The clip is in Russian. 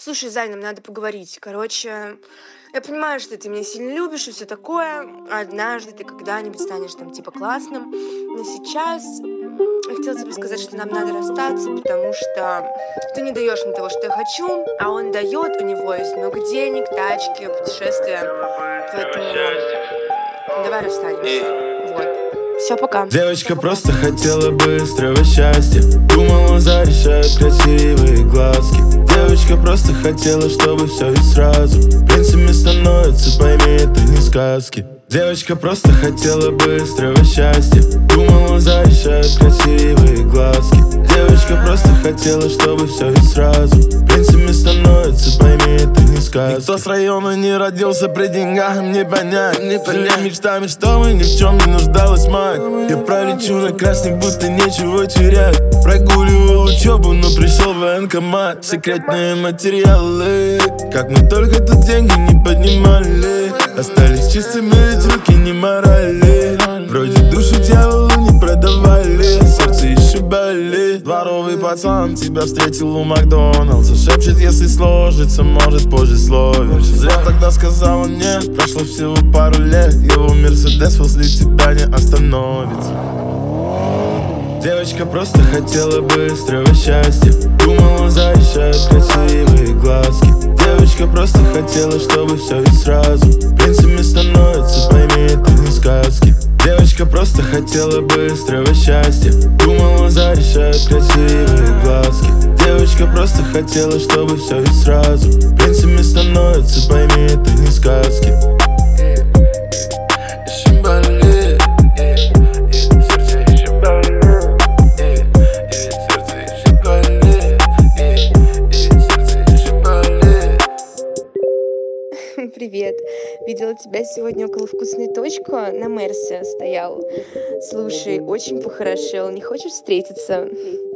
Слушай, Зай, нам надо поговорить. Короче, я понимаю, что ты меня сильно любишь и все такое. Однажды ты когда-нибудь станешь там типа классным. Но сейчас я хотела тебе сказать, что нам надо расстаться, потому что ты не даешь мне того, что я хочу, а он дает, у него есть много денег, тачки, путешествия. Поэтому давай расстанемся. Вот. Все, пока. Девочка просто хотела быстрого счастья. Думала, зарешают красивые глазки. Девочка просто хотела, чтобы все и сразу принцами становится, пойми, это не сказки. Девочка просто хотела быстрого счастья. Думала, зарешают красивые глазки. Девочка просто хотела, чтобы все и сразу принцами становится, пойми, это не сказки. Никто с района не родился при деньгах, им не понять. Жили мечтами, чтобы ни в чем не нуждалась мать. Я пролечу на красный, будто нечего терять. Прогуливал учебу, но пришел в военкомат. Секретные материалы, как мы только тут деньги не поднимали. Остались чистыми ведь руки, не морали. Вроде душу дьяволу не продавали, сердце еще болит. Дворовый пацан тебя встретил у Макдональдса. Шепчет, если сложится, может позже словишь. Зря тогда сказала нет, прошло всего пару лет. Его Мерседес возле тебя не остановится. Девочка просто хотела быстрого счастья. Думала, зарешают красивые глазки. Девочка просто хотела, чтобы все и сразу принцами становится, пойми, это не сказки. Девочка просто хотела быстрого счастья. Думала, зарешают красивые глазки. Девочка просто хотела, чтобы все и сразу принцами становится, пойми, это не сказки. Еще болит, сердце еще болит, сердце еще болит, сердце еще болит. Привет. Видела тебя сегодня около вкусной точки, на Мерсе стоял. Слушай, очень похорошел. Не хочешь встретиться?